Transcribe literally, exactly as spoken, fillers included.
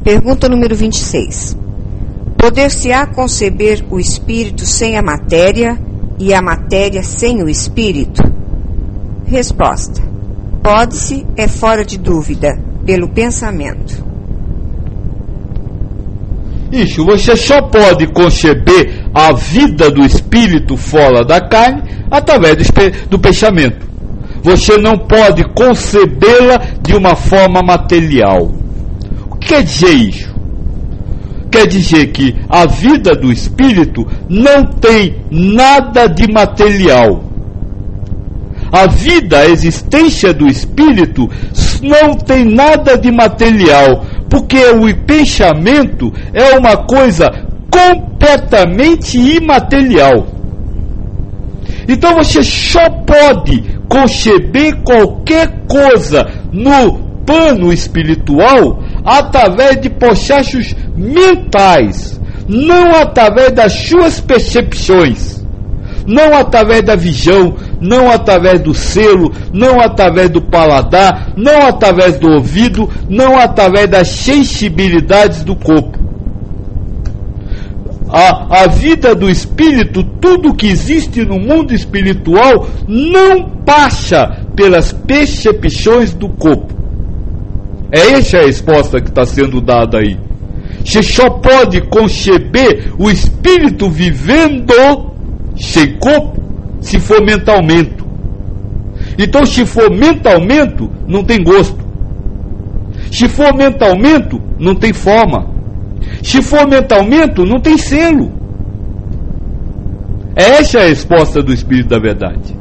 Pergunta número vinte e seis. Poder-se-á conceber o espírito sem a matéria e a matéria sem o espírito? Resposta. Pode-se, é fora de dúvida, pelo pensamento. Isso, você só pode conceber a vida do espírito fora da carne através do, do pensamento. Você não pode concebê-la de uma forma material. O que quer dizer isso? Quer dizer que a vida do espírito não tem nada de material. A vida, a existência do espírito não tem nada de material, porque o pensamento é uma coisa completamente imaterial. Então você só pode conceber qualquer coisa no plano espiritual através de processos mentais, não através das suas percepções, não através da visão, não através do selo, não através do paladar, não através do ouvido, não através das sensibilidades do corpo. A, a vida do espírito, tudo que existe no mundo espiritual, não passa pelas percepções do corpo. É essa a resposta que está sendo dada aí. Você só pode conceber o espírito vivendo sem corpo se for mentalmente. Então, se for mentalmente, não tem gosto. Se for mentalmente, não tem forma. Se for mentalmente, não tem selo. Essa é a resposta do Espírito da Verdade.